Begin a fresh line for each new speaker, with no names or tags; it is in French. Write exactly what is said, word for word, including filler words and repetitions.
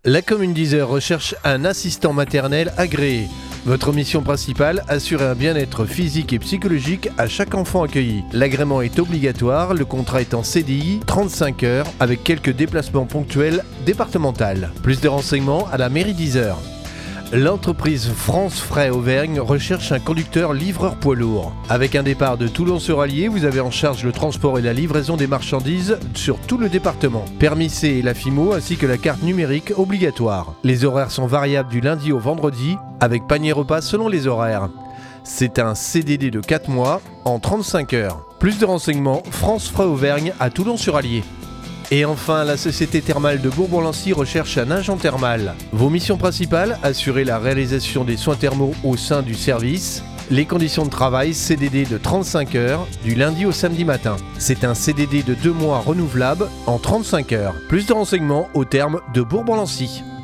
La commune d'Yzeure recherche un assistant maternel agréé. Votre mission principale, assurer un bien-être physique et psychologique à chaque enfant accueilli. L'agrément est obligatoire, le contrat est en C D I, trente-cinq heures, avec quelques déplacements ponctuels départementaux. Plus de renseignements à la mairie d'Yzeure. L'entreprise France Frais Auvergne recherche un conducteur livreur poids lourd. Avec un départ de Toulon-sur-Allier, vous avez en charge le transport et la livraison des marchandises sur tout le département. Permis C et la F I M O ainsi que la carte numérique obligatoire. Les horaires sont variables du lundi au vendredi, avec panier repas selon les horaires. C'est un C D D de quatre mois en trente-cinq heures. Plus de renseignements, France Frais Auvergne à Toulon-sur-Allier. Et enfin, la société thermale de Bourbon-Lancy recherche un agent thermal. Vos missions principales, assurer la réalisation des soins thermaux au sein du service. Les conditions de travail, C D D de trente-cinq heures, du lundi au samedi matin. C'est un C D D de deux mois renouvelable en trente-cinq heures. Plus de renseignements au terme de Bourbon-Lancy.